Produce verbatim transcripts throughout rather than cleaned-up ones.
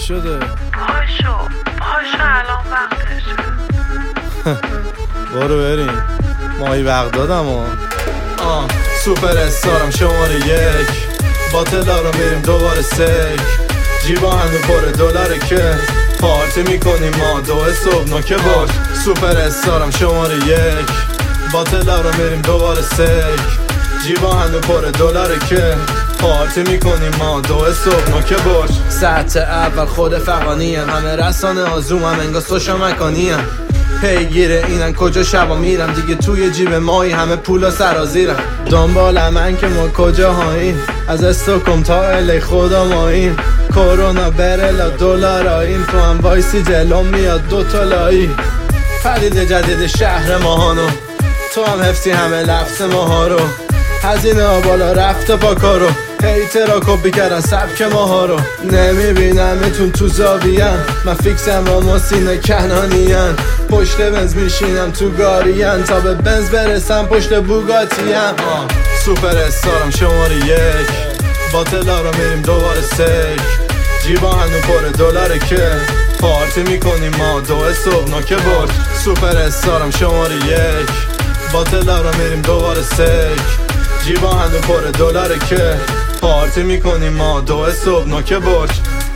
شده؟ پاشو پاشو الان وقتشه. برو بریم ماهی بغدادم و آه سوپر استارم شماره یک، با تلا رو میریم دوباره سک، جیبا هنو پر دلاره که پارتی میکنیم ما دو صبح نوکه باش. سوپر استارم شماره یک، با تلا رو میریم دوباره سک، جیبا هنو پر دلاره که پارتی میکنیم ما دو صبح نوکه باش. ساعت اول خود فقانی هم همه رسانه آزوم هم انگاه سوشا مکانی هم پیگیره اینن کجا شبا میرم دیگه توی جیب مایی همه پولا سرازیرم. دنبال من که ما کجا هاییم از استوکم تا الی خدا ماییم، کرونا برلا دلار آییم تو هم وایسی جلوم میاد دوتا لایی. پدید جدید شهر ماهانو تو هم حفظی همه لفظ ماها رو، هزینه ها بالا رفته با کارو، هیترا کپی کردن سبک ماها رو. نمیبینم اتون تو زاویان من فیکسم با ماسین کنانیان، پشت بنز میشینم تو گاریان تا به بنز برسم پشت بوگاتیم. سوپر استارم شماره یک، با تلا رو میریم دوباره سک، جیبا هنو پر دلاره که پارتی میکنیم ما دو صبح نوکه برد. سوپر استارم شماره یک، با تلا رو میریم دوباره سک، جیبا هنو پر دلاره که پارتی میکنیم ما دو صبح نوکه برد.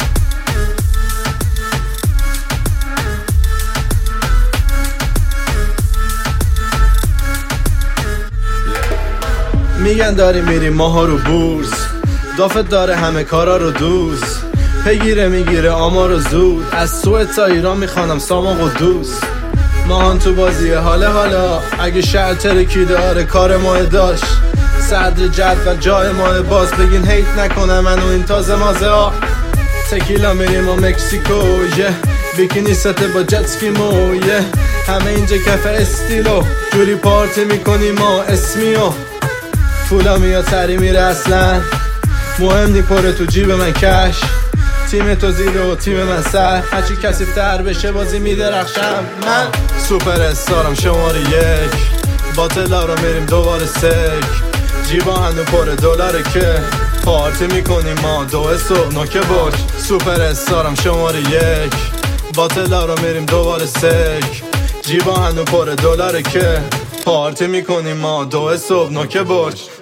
میگن داری میریم ماها رو بورس، دافت داره همه کارا رو دوست، پیگیره میگیره آمار رو زود، از سوئد تا ایران میخوانم سامان و دوست. ماهان تو بازی حاله حالا اگه شهر ترکی داره کار ماه داشت، صدر جدول جای ماه باز بگین هیت نکنه منو این تازه مازه ها. تکیلا میریم و مکسیکو یه بیکینی سته با جتسکی مو یه همه اینجا کف استیلو جوری پارتی میکنیم ما اسمیو، پولا میاد سری میره اصلا مهم نی پره تو جیب من کش، تیم تو زیر و تیم من سر هرچی کسی تر بشه بازی میدرخشم من. سوپر استارم شماره یک، با تلا رو میریم دوباره سک، جیبا هنو پر دلاره که پارتی میکنیم ما دو صبح نوکه باش. سوپر استارم شماره یک، با تلا رو میریم دوباره سک، جیبا هنو پر دلاره که پارتی میکنیم ما دو صبح نوکه باش.